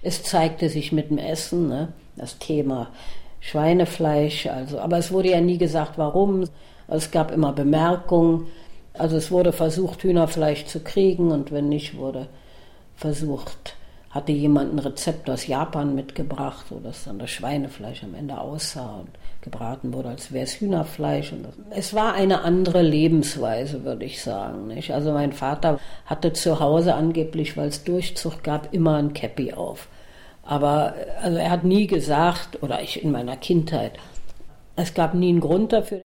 Es zeigte sich mit dem Essen, ne? Das Thema Schweinefleisch, also, aber es wurde ja nie gesagt, warum. Es gab immer Bemerkungen. Also es wurde versucht, Hühnerfleisch zu kriegen und wenn nicht, wurde versucht, hatte jemand ein Rezept aus Japan mitgebracht, sodass dann das Schweinefleisch am Ende aussah und gebraten wurde, als wäre es Hühnerfleisch. Und es war eine andere Lebensweise, würde ich sagen. Nicht? Also mein Vater hatte zu Hause angeblich, weil es Durchzug gab, immer ein Käppi auf. Aber also er hat nie gesagt, oder ich in meiner Kindheit, es gab nie einen Grund dafür.